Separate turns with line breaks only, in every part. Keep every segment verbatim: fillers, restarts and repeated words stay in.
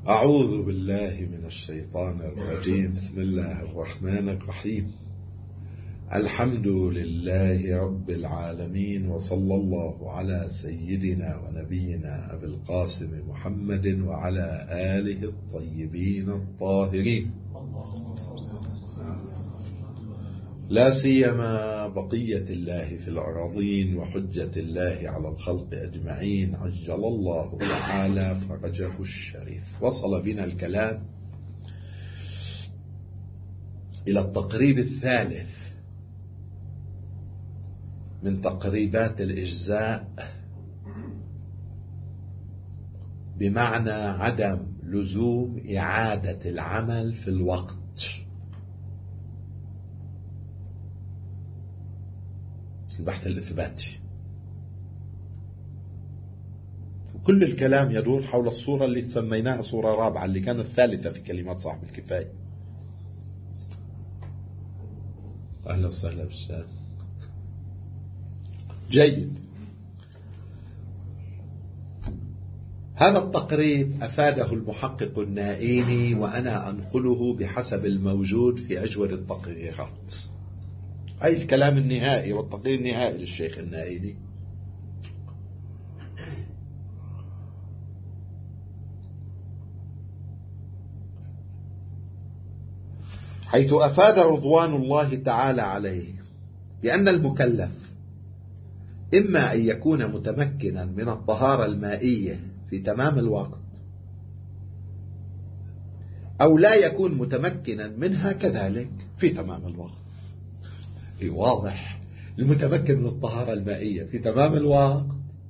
أعوذ بالله من الشيطان الرجيم. بسم الله الرحمن الرحيم. الحمد لله رب العالمين، وصلى الله على سيدنا ونبينا أبي القاسم محمد وعلى آله الطيبين الطاهرين، لا سيما بقية الله في الأراضين وحجة الله على الخلق أجمعين، عجل الله تعالى فرجه الشريف. وصل بنا الكلام إلى التقريب الثالث من تقريبات الإجزاء، بمعنى عدم لزوم إعادة العمل في الوقت. البحث الإثباتي، وكل الكلام يدور حول الصورة اللي سميناها صورة رابعة، اللي كانت الثالثة في كلمات صاحب الكفاية. أهلا وسهلا بالشام. جيد. هذا التقريب أفاده المحقق النائيني، وأنا أنقله بحسب الموجود في أجود التقريرات، أي الكلام النهائي والتقرير النهائي للشيخ النائيني. حيث أفاد رضوان الله تعالى عليه بأن المكلف إما أن يكون متمكنا من الطهارة المائية في تمام الوقت، أو لا يكون متمكنا منها كذلك في تمام الوقت. واضح، المتمكن من الطهارة المائية في تمام الوقت.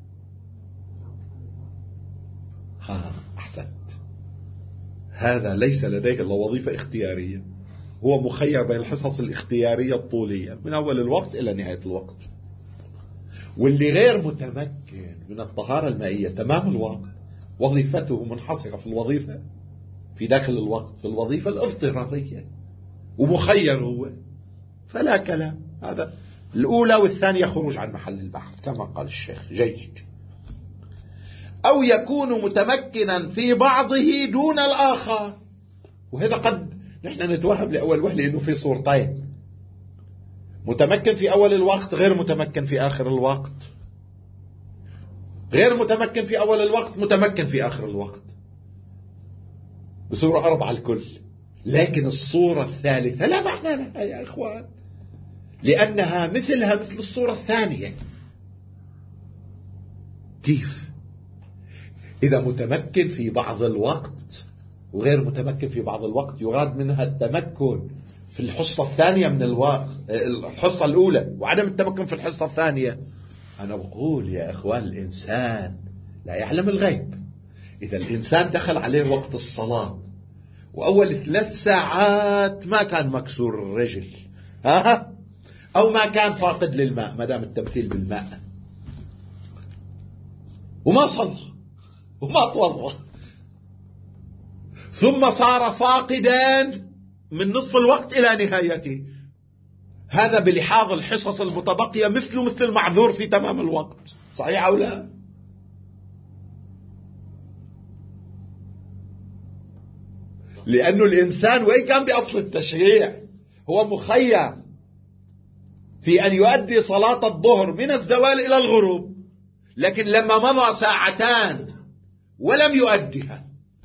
ها أحسنت، هذا ليس لديه إلا وظيفة اختيارية، هو مخير بين الحصص الاختيارية الطولية من أول الوقت إلى نهاية الوقت. واللي غير متمكن من الطهارة المائية تمام الوقت، وظيفته منحصرة في الوظيفة في داخل الوقت، في الوظيفة الاضطرارية، ومخير هو، فلا كلام. هذا الأولى، والثانية خروج عن محل البحث كما قال الشيخ. جيد. أو يكون متمكنا في بعضه دون الآخر، وهذا قد نحن نتوهم لأول وهلة إنه في صورتين: متمكن في أول الوقت، غير متمكن في آخر الوقت. غير متمكن في أول الوقت، متمكن في آخر الوقت، بصورة أربعة الكل. لكن الصورة الثالثة لا معنى لها يا إخوان، لأنها مثلها مثل الصورة الثانية. كيف؟ إذا متمكن في بعض الوقت وغير متمكن في بعض الوقت، يراد منها التمكن في الحصة الثانية من الوقت، الحصة الأولى، وعدم التمكن في الحصة الثانية. أنا بقول يا إخوان، الإنسان لا يعلم الغيب. إذا الإنسان دخل عليه وقت الصلاة وأول ثلاث ساعات ما كان مكسور الرجل، ها، أو ما كان فاقد للماء، ما دام التمثيل بالماء، وما صلى وما توضأ، ثم صار فاقدا من نصف الوقت إلى نهايته، هذا بلحاظ الحصص المتبقية مثله مثل المعذور في تمام الوقت. صحيح أو لا؟ لأنه الإنسان وإن كان بأصل التشريع هو مخير في أن يؤدي صلاة الظهر من الزوال إلى الغروب، لكن لما مضى ساعتان ولم يؤديها،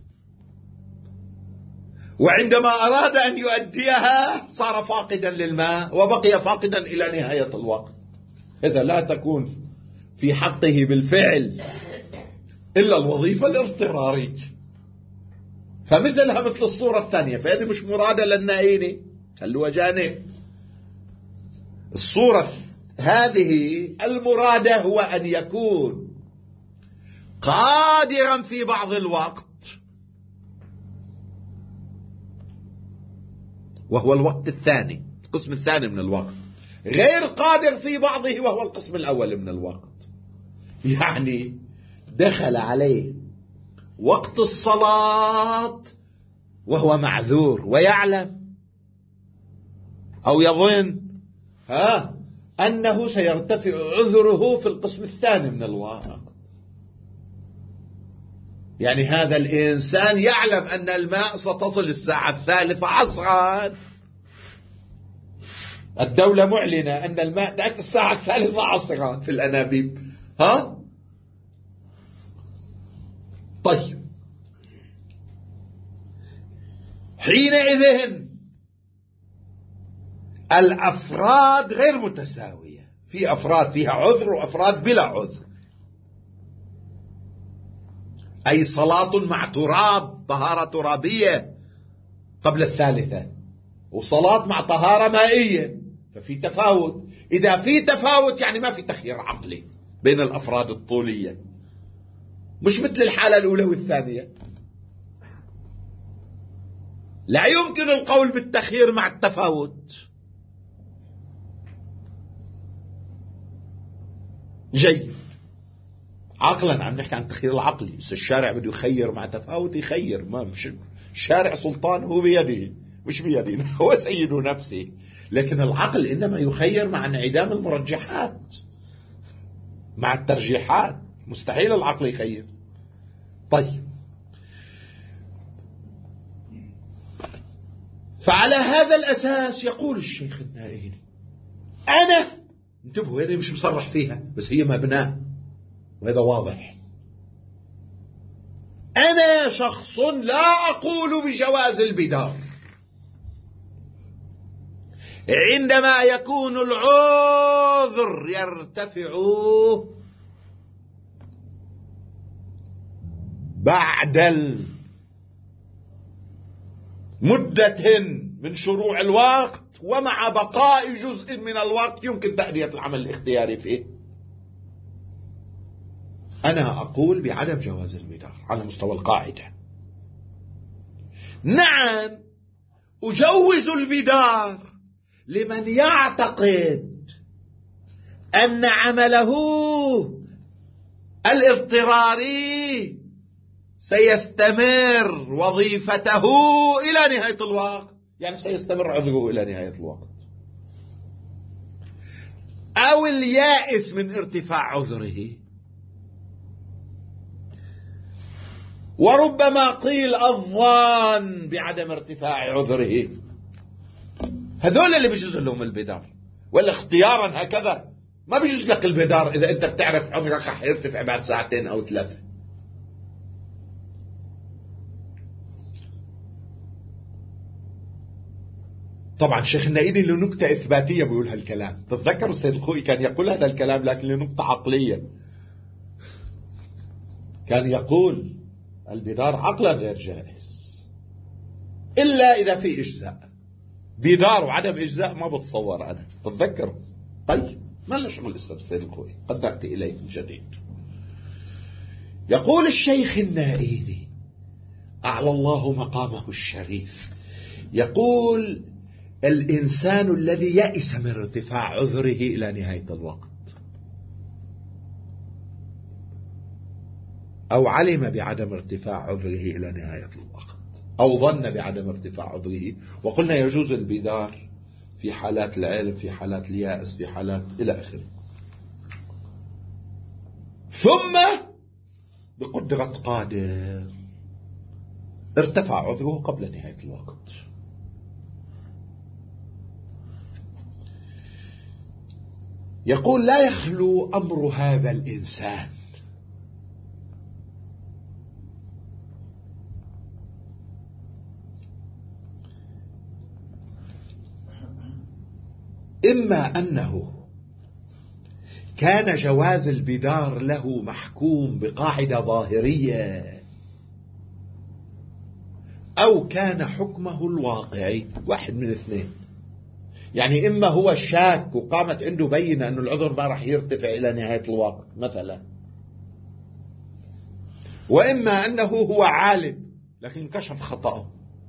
وعندما أراد أن يؤديها صار فاقدا للماء وبقي فاقدا إلى نهاية الوقت. إذا لا تكون في حقه بالفعل إلا الوظيفة الاضطرارية، فمثلها مثل الصورة الثانية. فهذه مش مرادة للنائيني، خلوها جانب. الصورة هذه المرادة هو أن يكون قادرا في بعض الوقت، وهو الوقت الثاني، القسم الثاني من الوقت، غير قادر في بعضه وهو القسم الأول من الوقت. يعني دخل عليه وقت الصلاة وهو معذور ويعلم أو يظن ها أنه سيرتفع عذره في القسم الثاني من الوقت، يعني هذا الإنسان يعلم أن الماء ستصل الساعة الثالثة عصرا. الدولة معلنة أن الماء تأتي الساعة الثالثة عصرا في الأنابيب. ها؟ طيب، حينئذ الأفراد غير متساوية، في أفراد فيها عذر وأفراد بلا عذر. أي صلاة مع تراب، طهارة ترابية قبل الثالثة، وصلاة مع طهارة مائية، ففي تفاوت. إذا في تفاوت يعني ما في تخيير عقلي بين الأفراد الطولية، مش مثل الحالة الأولى والثانية. لا يمكن القول بالتخيير مع التفاوت. جيد، عقلا عم نحكي عن التخيير العقلي. بس الشارع بده يخير مع تفاوت، يخير. ما مش الشارع سلطانه بيده مش بيدنا، هو سيد نفسه. لكن العقل إنما يخير مع انعدام المرجحات، مع الترجيحات. مستحيل العقل يخير. طيب، فعلى هذا الأساس يقول الشيخ النائلي: أنا، انتبهوا هذا مش مصرح فيها بس هي مبناه وهذا واضح، أنا شخص لا أقول بجواز البدار عندما يكون العذر يرتفع بعد مدة من شروع الوقت ومع بقاء جزء من الوقت يمكن تأدية العمل الاختياري فيه. أنا أقول بعدم جواز البدار على مستوى القاعدة. نعم، أجوز البدار لمن يعتقد أن عمله الاضطراري سيستمر وظيفته إلى نهاية الوقت، يعني سيستمر عذره إلى نهاية الوقت، أو اليائس من ارتفاع عذره. وربما قيل الظان بعدم ارتفاع عذره. هذول اللي بيجوز لهم البدار، ولا اختيارا هكذا ما بيجوز لك البدار إذا أنت بتعرف عذرك رح يرتفع بعد ساعتين أو ثلاثة. طبعا الشيخ النائلي له نكتة إثباتية بيقول هالكلام. تتذكر السيد الخوئي كان يقول هذا الكلام لكن له نكتة عقلية. كان يقول البدار عقلا غير جائز إلا إذا في إجزاء. بدار وعدم إجزاء ما بتصور أنا. تتذكر؟ طيب، ما لنا شغل لسه بالسيد الخوئي، قد نأتي إليه من جديد. يقول الشيخ النائلي أعلى الله مقامه الشريف، يقول الإنسان الذي يئس من ارتفاع عذره إلى نهاية الوقت أو علم بعدم ارتفاع عذره إلى نهاية الوقت أو ظن بعدم ارتفاع عذره، وقلنا يجوز البدار في حالات العلم، في حالات اليائس، في حالات إلى آخره. ثم بقدرة قادر ارتفع عذره قبل نهاية الوقت. يقول لا يخلو أمر هذا الإنسان إما أنه كان جواز البدار له محكوم بقاعدة ظاهرية، أو كان حكمه الواقعي، واحد من اثنين. يعني إما هو شاك وقامت عنده بينة أن العذر ما راح يرتفع إلى نهاية الوقت مثلا، وإما أنه هو عالم لكن كشف خطأه.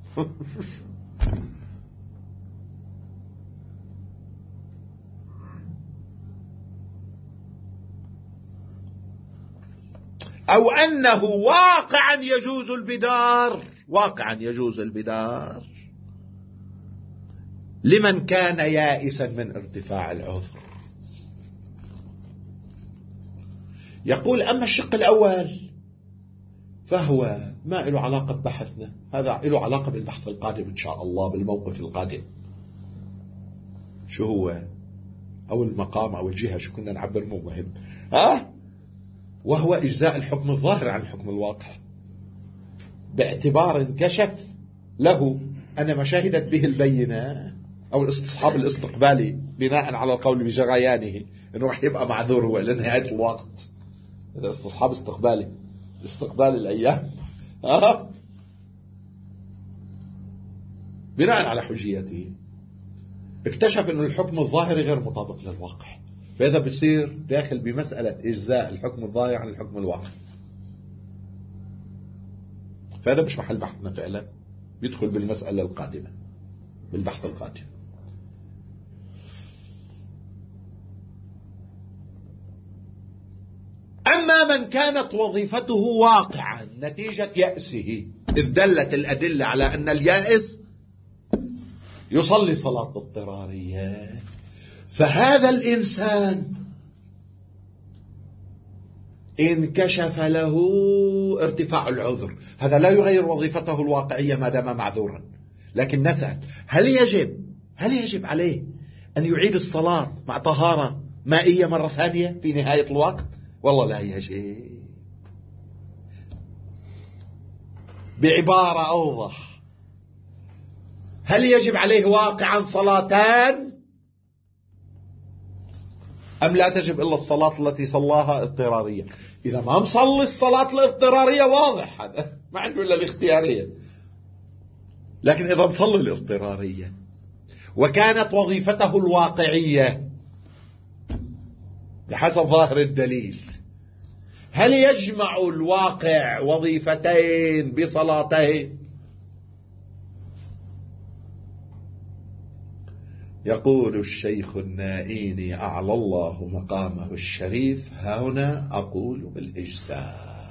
أو أنه واقعا يجوز البدار، واقعا يجوز البدار لمن كان يائسا من ارتفاع العذر. يقول أما الشق الأول فهو ما له علاقة ببحثنا، هذا له علاقة بالبحث القادم إن شاء الله، بالموقف القادم. شو هو؟ أو المقام أو الجهة، شو كنا نعبر، مو مهم. ها؟ وهو إجزاء الحكم الظاهر عن الحكم الواقع، باعتبار انكشف له أن ما شهدت به البينة أو الاستصحاب الاستقبالي بناء على القول بجريانه أنه راح يبقى معذور هو لنهاية الوقت. هذا استصحاب استقبالي، استقبال الأيام. ها؟ بناء على حجيته اكتشف أن الحكم الظاهري غير مطابق للواقع، فإذا بصير داخل بمسألة إجزاء الحكم الظاهر عن الحكم الواقع. فهذا مش محل بحثنا فعلا، بيدخل بالمسألة القادمة، بالبحث القادم. أما من كانت وظيفته واقعا نتيجة يأسه، إذ دلت الأدلة على أن اليائس يصلي صلاة اضطرارية، فهذا الإنسان انكشف له ارتفاع العذر. هذا لا يغير وظيفته الواقعية ما دام معذورا، لكن نسأل هل يجب هل يجب عليه أن يعيد الصلاة مع طهارة مائية مرة ثانية في نهاية الوقت؟ والله لا يجب. بعبارة أوضح، هل يجب عليه واقعا صلاتان أم لا تجب إلا الصلاة التي صلاها اضطرارية؟ إذا ما مصلي الصلاة الاضطرارية واضح هذا ما عنده إلا الاختيارية، لكن إذا مصلي الاضطرارية وكانت وظيفته الواقعية بحسب ظاهر الدليل، هل يجمع الواقع وظيفتين بصلاتين؟ يقول الشيخ النائيني أعلى الله مقامه الشريف: هنا أقول بالإجزاء.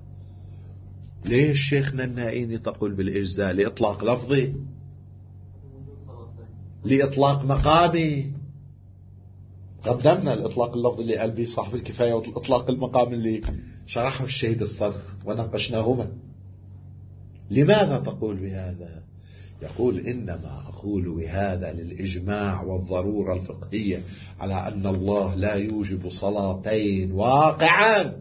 ليش شيخنا النائيني تقول بالإجزاء؟ لإطلاق لفظي، لإطلاق مقامي. قدمنا الإطلاق اللفظي اللي قال به صاحب الكفاية، والإطلاق المقام اللي شرحه الشهيد الصدر وناقشناهما. لماذا تقول بهذا؟ يقول: إنما أقول بهذا للإجماع والضرورة الفقهية على أن الله لا يوجب صلاتين واقعا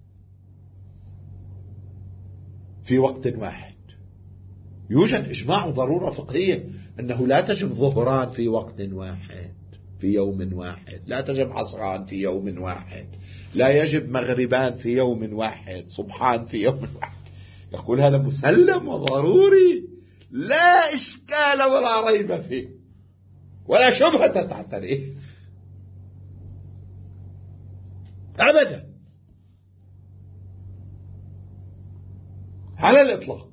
في وقت واحد. يوجد إجماع وضرورة فقهية أنه لا تجب ظهران في وقت واحد في يوم واحد، لا تجب عصران في يوم واحد، لا يجب مغربان في يوم واحد، صبحان في يوم واحد. يقول هذا مسلم وضروري، لا إشكال ولا ريب فيه ولا شبهة تعتريه أبدا على الإطلاق.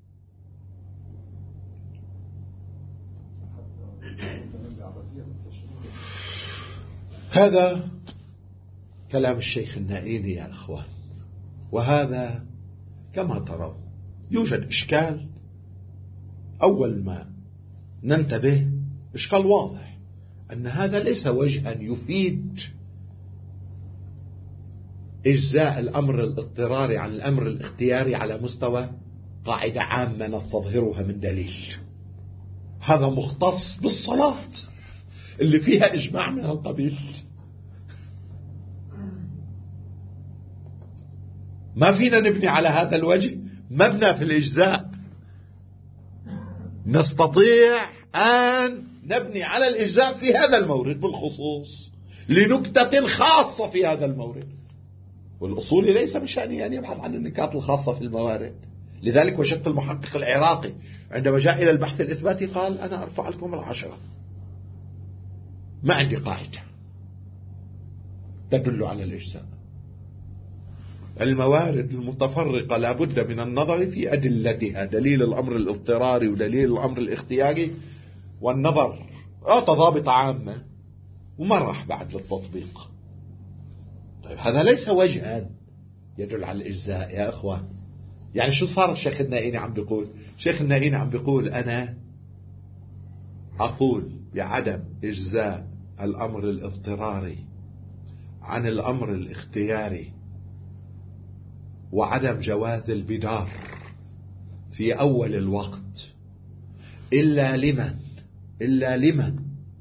هذا كلام الشيخ النائيني يا أخوان، وهذا كما ترون يوجد إشكال. أول ما ننتبه إشكال واضح أن هذا ليس وجها يفيد إجزاء الأمر الاضطراري عن الأمر الاختياري على مستوى قاعدة عامة نستظهرها من دليل. هذا مختص بالصلاة اللي فيها إجماع من القبيل. ما فينا نبني على هذا الوجه مبنى في الإجزاء. نستطيع أن نبني على الإجزاء في هذا المورد بالخصوص لنكتة خاصة في هذا المورد، والأصولي ليس بشأنه أن يبحث عن النكات الخاصة في الموارد. لذلك وجدت المحقق العراقي عندما جاء إلى البحث الإثباتي قال: أنا أرفع لكم العشرة، ما عندي قاعدة تدل على الإجزاء. الموارد المتفرقة لابد من النظر في أدلتها، دليل الأمر الاضطراري ودليل الأمر الاختياري، والنظر تضابط عامة ومرح بعد للتطبيق. طيب هذا ليس وجها يدل على الإجزاء يا أخوان. يعني شو صار الشيخ النائيني عم بيقول؟ الشيخ النائيني عم بيقول: أنا أقول بعدم إجزاء الأمر الاضطراري عن الأمر الاختياري وعدم جواز البدار في أول الوقت إلا لمن إلا لمن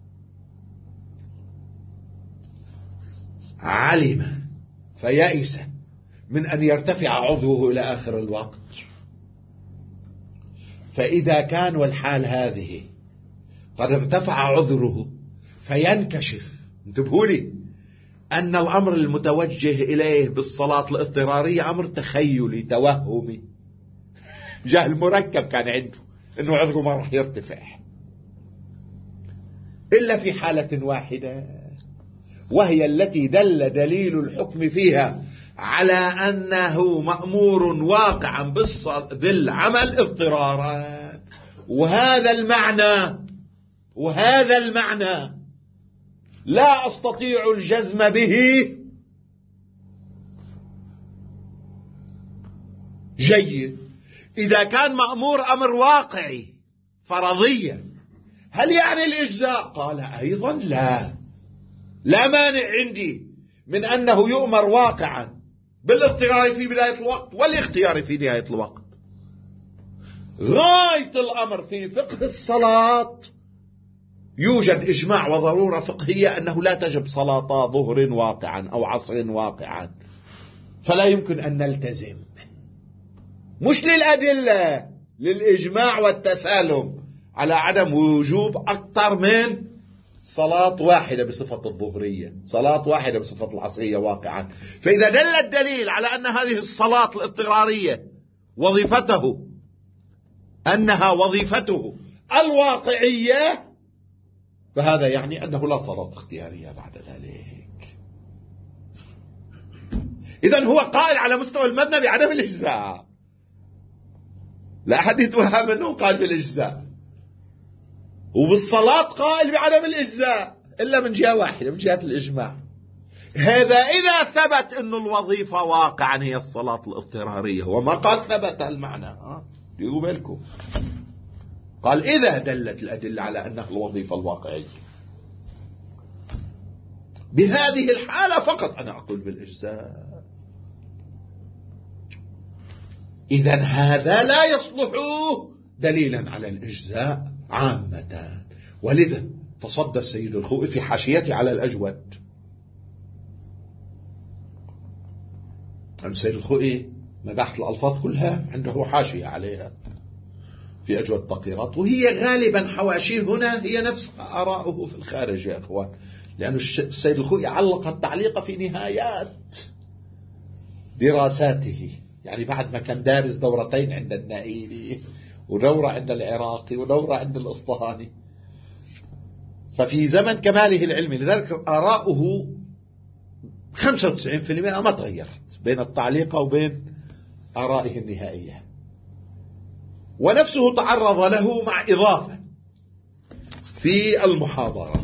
علم فيئس من أن يرتفع عضوه إلى آخر الوقت. فإذا كان والحال هذه قد ارتفع عذره فينكشف، انتبهوا لي أن الأمر المتوجه إليه بالصلاة الاضطرارية أمر تخيلي توهمي، جهل مركب كان عنده أنه عذره ما راح يرتفع إلا في حالة واحدة، وهي التي دل دليل الحكم فيها على أنه مأمور واقعا بالعمل اضطرارا. وهذا المعنى وهذا المعنى لا أستطيع الجزم به جيد. إذا كان مأمور أمر واقعي فرضيا هل يعني الإجزاء؟ قال أيضا لا، لا مانع عندي من أنه يؤمر واقعا بالاضطرار في بداية الوقت والاختيار في نهاية الوقت. غاية الأمر في فقه الصلاة يوجد إجماع وضرورة فقهية أنه لا تجب صلاة ظهر واقعا أو عصر واقعا، فلا يمكن أن نلتزم، مش للأدلة، للإجماع والتسالم على عدم وجوب أكثر من صلاة واحدة بصفة الظهرية، صلاة واحدة بصفة العصرية واقعا. فإذا دل الدليل على أن هذه الصلاة الاضطرارية وظيفته أنها وظيفته الواقعية، فهذا يعني أنه لا صلاة اختيارية بعد ذلك. إذن هو قائل على مستوى المبنى بعدم الإجزاء، لا أحد يتوهم أنه قائل بالإجزاء، وبالصلاة قائل بعدم الإجزاء إلا من جهة واحدة، من جهة الإجماع. هذا إذا ثبت أن الوظيفة واقعا هي الصلاة الاضطرارية، وما قال ثبت المعنى، ها ديروا بالكم، قال إذا دلت الأدلة على أنها الوظيفة الواقعية، بهذه الحالة فقط أنا أقول بالإجزاء. إذن هذا لا يصلح دليلا على الإجزاء عامة. ولذا تصدى السيد الخوئي في حاشيته على الأجود. السيد الخوئي مباحث الألفاظ كلها عنده حاشية عليها في أجود التقريرات، وهي غالبا حواشيه هنا هي نفس آراؤه في الخارج يا أخوان، لأن السيد الخوئي علق التعليق في نهايات دراساته، يعني بعد ما كان دارس دورتين عند النائلي ودورة عند العراقي ودورة عند الأسطهاني، ففي زمن كماله العلمي، لذلك آراؤه خمسة وتسعين بالمئة ما تغيرت بين التعليق وبين آرائه النهائية، ونفسه تعرض له مع إضافة في المحاضرات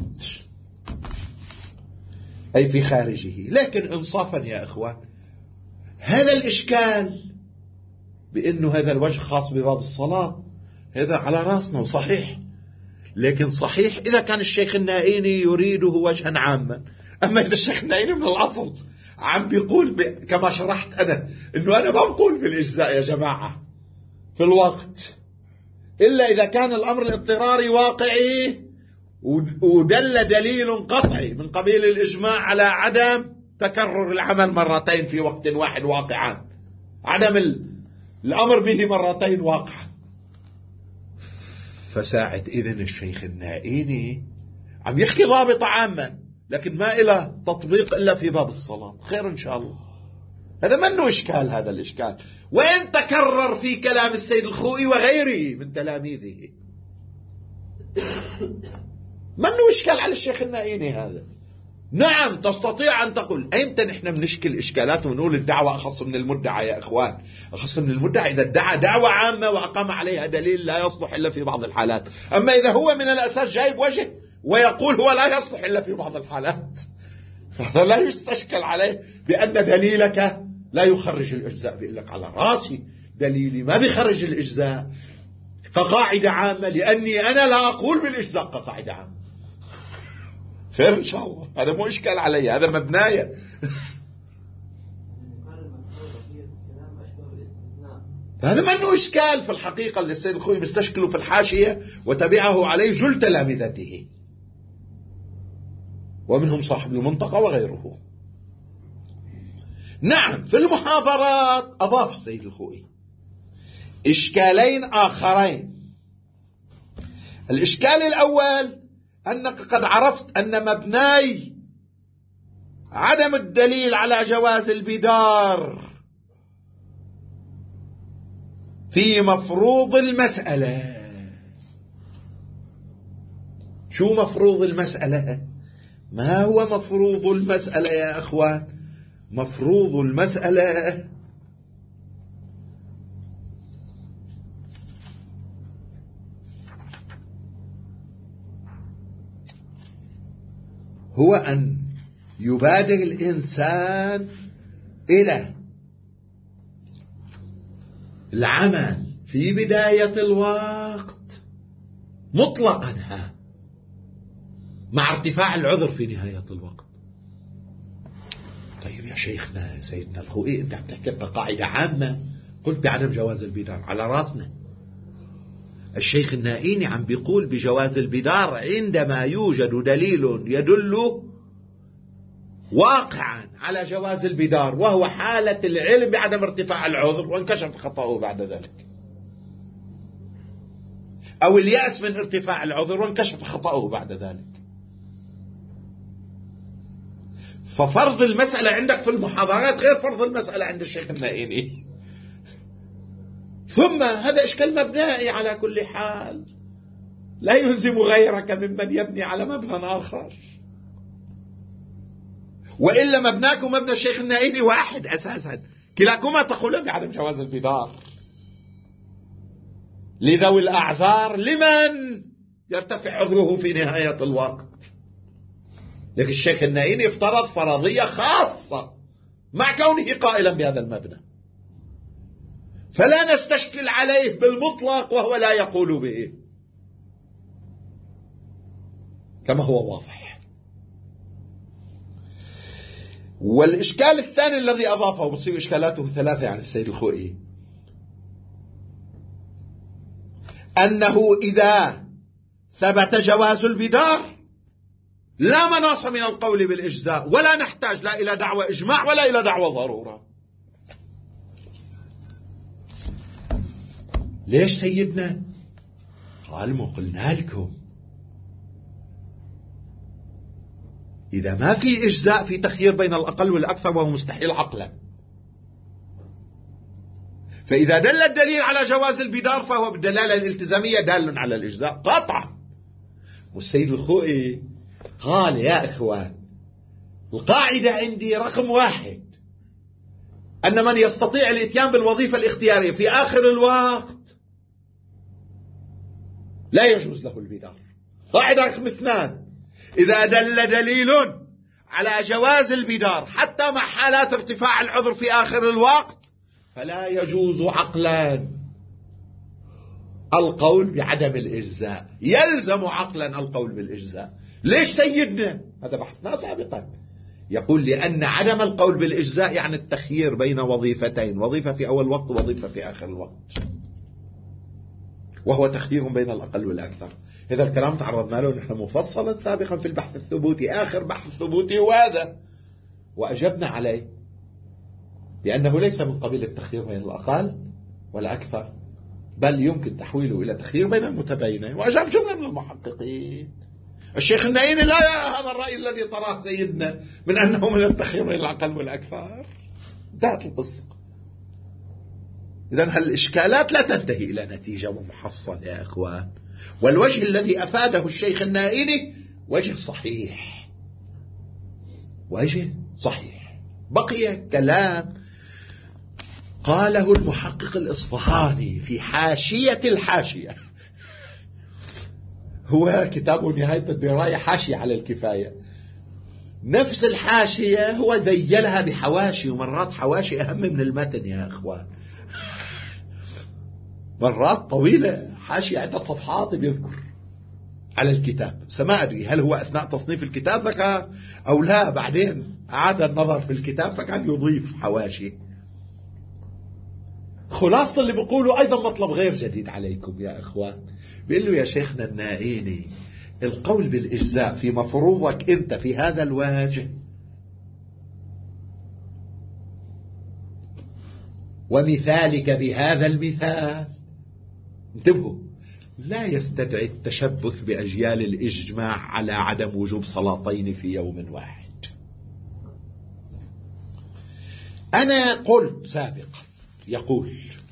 أي في خارجه. لكن إنصافا يا إخوان، هذا الإشكال بأنه هذا الوجه خاص بباب الصلاة هذا على رأسنا وصحيح، لكن صحيح إذا كان الشيخ النائيني يريده وجها عاما. أما إذا الشيخ النائيني من الأصل عم بيقول ب... كما شرحت أنا أنه أنا ما بقول بالإجزاء يا جماعة في الوقت إلا إذا كان الأمر الاضطراري واقعي ودل دليل قطعي من قبيل الإجماع على عدم تكرر العمل مرتين في وقت واحد واقعا، عدم ال... الأمر به مرتين واقعا. فساعد إذن الشيخ النائيني عم يحكي ضابط عاما، لكن ما إلى تطبيق إلا في باب الصلاة. خير إن شاء الله، هذا منه إشكال. هذا الإشكال وإن تكرر في كلام السيد الخوئي وغيره من تلاميذه، منه إشكال على الشيخ النائيني هذا. نعم تستطيع أن تقول أيمتى نحن بنشكل إشكالات ونقول الدعوة أخص من المدعى يا إخوان، أخص من المدعى إذا ادعى دعوة عامة وأقام عليها دليل لا يصلح إلا في بعض الحالات. أما إذا هو من الأساس جايب وجه ويقول هو لا يصلح إلا في بعض الحالات، فهذا لا يستشكل عليه بأن دليلك لا يخرج الإجزاء. بيقول لك على راسي دليلي ما بيخرج الإجزاء كقاعدة عامة، لأني أنا لا أقول بالإجزاء كقاعدة عامة. خير إن شاء الله، هذا مو إشكال علي، هذا مبناية. هذا ما أنه إشكال في الحقيقة اللي السيد الخوئي مستشكله في الحاشية وتبعه عليه جل تلامذته ومنهم صاحب المنطقة وغيره. نعم، في المحاضرات أضاف السيد الخوئي إشكالين آخرين. الإشكال الأول أنك قد عرفت أن مبناي عدم الدليل على جواز البدار في مفروض المسألة. شو مفروض المسألة؟ ما هو مفروض المسألة يا أخوان؟ مفروض المسألة هو أن يبادر الإنسان إلى العمل في بداية الوقت مطلقا ها مع ارتفاع العذر في نهاية الوقت. طيب يا شيخنا سيدنا الخوئي، أنت عم تحكي قاعدة عامة، قلت بعدم جواز البدار على راسنا. الشيخ النائيني عم بيقول بجواز البدار عندما يوجد دليل يدل واقعا على جواز البدار، وهو حالة العلم بعدم ارتفاع العذر وانكشف خطأه بعد ذلك، أو اليأس من ارتفاع العذر وانكشف خطأه بعد ذلك. ففرض المسألة عندك في المحاضرات غير فرض المسألة عند الشيخ النائيني. ثم هذا إشكال مبنائي على كل حال، لا يلزم غيرك ممن يبني على مبنى آخر، وإلا مبناك ومبنى الشيخ النائيني واحد أساسا، كلاكما تقولان بعدم جواز البدار لذوي الأعذار لمن يرتفع عذره في نهاية الوقت. لكن الشيخ النائيني افترض فرضية خاصة مع كونه قائلا بهذا المبنى، فلا نستشكل عليه بالمطلق وهو لا يقول به كما هو واضح. والإشكال الثاني الذي أضافه، بصير إشكالاته ثلاثة عن السيد الخوئي، أنه إذا ثبت جواز البدار لا مناص من القول بالإجزاء، ولا نحتاج لا إلى دعوى إجماع ولا إلى دعوى ضرورة. ليش سيدنا؟ قال ما قلنا لكم إذا ما في إجزاء في تخيير بين الأقل والأكثر وهو مستحيل عقلا، فإذا دل الدليل على جواز البدار فهو بالدلالة الالتزامية دال على الإجزاء قطعا. والسيد الخوئي قال يا إخوان، القاعدة عندي رقم واحد أن من يستطيع الإتيان بالوظيفة الاختيارية في آخر الوقت لا يجوز له البدار. قاعدة رقم اثنان، إذا دل دليل على جواز البدار حتى مع حالات ارتفاع العذر في آخر الوقت فلا يجوز عقلا القول بعدم الإجزاء، يلزم عقلا القول بالإجزاء. ليش سيدنا؟ هذا بحثنا سابقا. يقول لأن عدم القول بالإجزاء يعني التخيير بين وظيفتين، وظيفة في أول وقت ووظيفة في آخر الوقت، وهو تخيير بين الأقل والأكثر. هذا الكلام تعرضنا له نحن مفصلا سابقا في البحث الثبوتي، آخر بحث ثبوتي وهذا، وأجبنا عليه بأنه ليس من قبيل التخيير بين الأقل والأكثر، بل يمكن تحويله إلى تخيير بين المتباينين. وأجاب جملة من المحققين. الشيخ النائيني لا يرى هذا الرأي الذي طراه سيدنا من أنه من التخيير بين الأقل والأكثر. انتهت القصة. إذن هالإشكالات لا تنتهي إلى نتيجة ومحصل يا أخوان. والوجه الذي أفاده الشيخ النائيني وجه صحيح، وجه صحيح. بقي كلام قاله المحقق الإصفهاني في حاشية الحاشية، هو كتاب نهاية الدراية حاشية على الكفاية. نفس الحاشية هو ذيلها بحواشي، ومرات حواشي أهم من المتن يا أخوان، مرات طويلة، حاشية عدة صفحات بيذكر على الكتاب. سما أدري هل هو أثناء تصنيف الكتاب ذكر أو لا، بعدين أعاد النظر في الكتاب فكان يضيف حواشي. خلاصة اللي بيقولوا أيضا مطلب غير جديد عليكم يا إخوان. بيقول له يا شيخنا النائيني القول بالإجزاء في مفروضك أنت في هذا الواجه ومثالك بهذا المثال، انتبهوا، لا يستدعي التشبث بأجيال الإجماع على عدم وجوب صلاتين في يوم واحد. أنا قلت سابقا يقول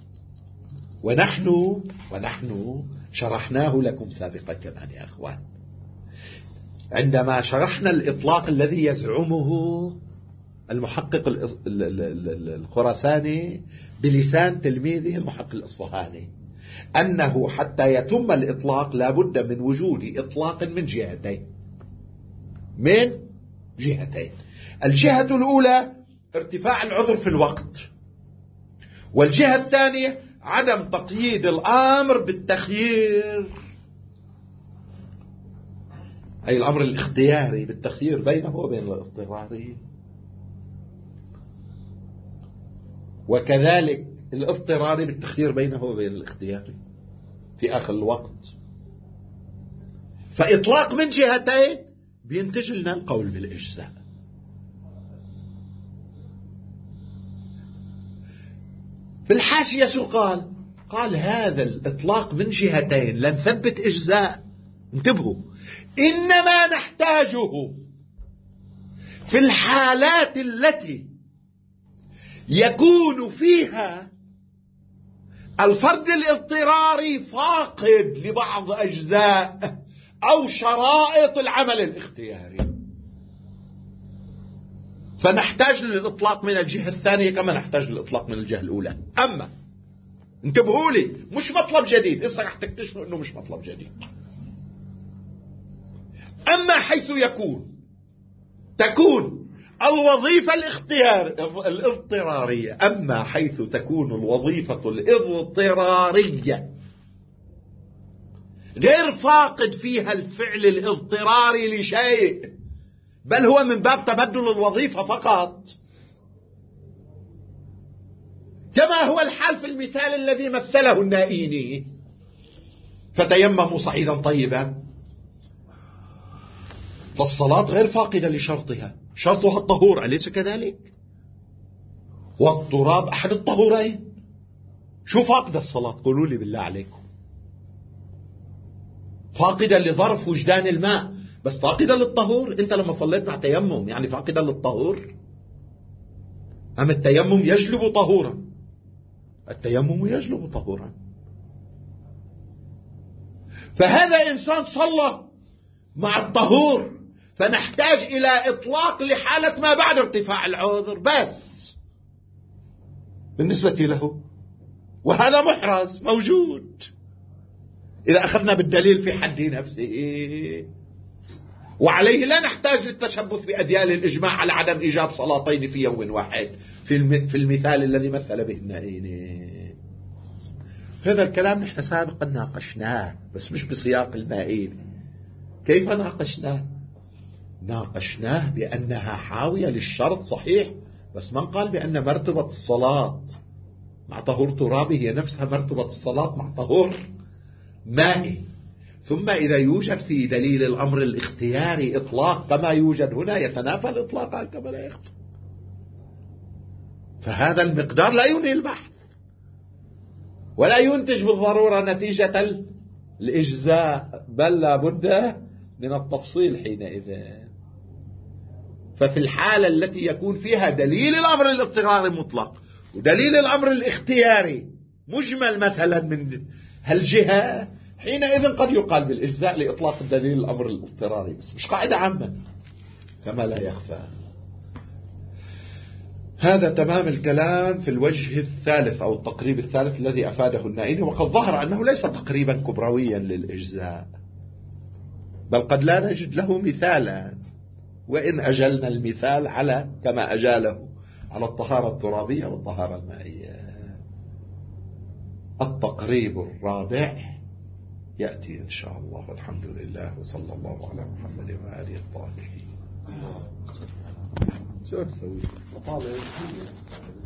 ونحن ونحن شرحناه لكم سابقا كمان يا أخوان، عندما شرحنا الإطلاق الذي يزعمه المحقق الخراساني بلسان تلميذه المحقق الأصفهاني أنه حتى يتم الإطلاق لابد من وجود إطلاق من جهتين من جهتين الجهة الأولى ارتفاع العذر في الوقت، والجهة الثانية عدم تقييد الأمر بالتخيير، أي الأمر الاختياري بالتخيير بينه وبين الاضطراري، وكذلك الاضطراري بالتخيير بينه وبين الاختياري في آخر الوقت. فإطلاق من جهتين بينتج لنا القول بالإجزاء. في الحاشية شو قال؟ قال هذا الإطلاق من جهتين لن ثبت إجزاء، انتبهوا، إنما نحتاجه في الحالات التي يكون فيها الفرد الاضطراري فاقد لبعض أجزاء أو شرائط العمل الاختياري، فنحتاج للإطلاق من الجهة الثانية كما نحتاج للإطلاق من الجهة الأولى. أما انتبهوا لي، مش مطلب جديد، إسا رح تكتشفوا أنه مش مطلب جديد. أما حيث يكون تكون الوظيفة الاختيار الاضطرارية أما حيث تكون الوظيفة الاضطرارية غير فاقد فيها الفعل الاضطراري لشيء، بل هو من باب تبدل الوظيفة فقط، كما هو الحال في المثال الذي مثله النائيني، فتيمموا صعيدا طيبا، فالصلاة غير فاقدة لشرطها، شرطها الطهور، أليس كذلك؟ والتراب أحد الطهورين. شو فاقدة الصلاة؟ قولوا لي بالله عليكم. فاقدة لظرف وجدان الماء، بس فاقدة للطهور. أنت لما صليت مع تيمم يعني فاقدة للطهور؟ أم التيمم يجلب طهورا؟ التيمم يجلب طهورا. فهذا إنسان صلى مع الطهور، فنحتاج إلى إطلاق لحالة ما بعد ارتفاع العذر بس بالنسبة له، وهذا محرز موجود إذا أخذنا بالدليل في حد نفسه، وعليه لا نحتاج للتشبث بأذيال الإجماع على عدم إيجاب صلاتين في يوم واحد في المثال الذي مثل به النائيني. هذا الكلام نحن سابقا ناقشناه بس مش بسياق النائيني. كيف ناقشناه؟ ناقشناه بأنها حاوية للشرط صحيح، بس من قال بأن مرتبة الصلاة مع طهور ترابي هي نفسها مرتبة الصلاة مع طهور مائي. ثم إذا يوجد في دليل الأمر الاختياري إطلاق كما يوجد هنا، يتنافى الإطلاق كما لا يخفى. فهذا المقدار لا ينهي البحث ولا ينتج بالضرورة نتيجة الإجزاء، بل لا بد من التفصيل حينئذ. ففي الحالة التي يكون فيها دليل الأمر الاضطراري مطلق ودليل الأمر الاختياري مجمل مثلا من هالجهة، حينئذ قد يقال بالإجزاء لإطلاق الدليل الأمر الاضطراري، بس مش قاعدة عامة كما لا يخفى. هذا تمام الكلام في الوجه الثالث أو التقريب الثالث الذي أفاده النائيني، وقد ظهر أنه ليس تقريبا كبرويا للإجزاء، بل قد لا نجد له مثالا، وإن أجلنا المثال على كما أجاله على الطهارة الترابية والطهارة المائية. التقريب الرابع يأتي إن شاء الله، والحمد لله، وصلى الله على محمد وآله الطاهرين. شو نسوي؟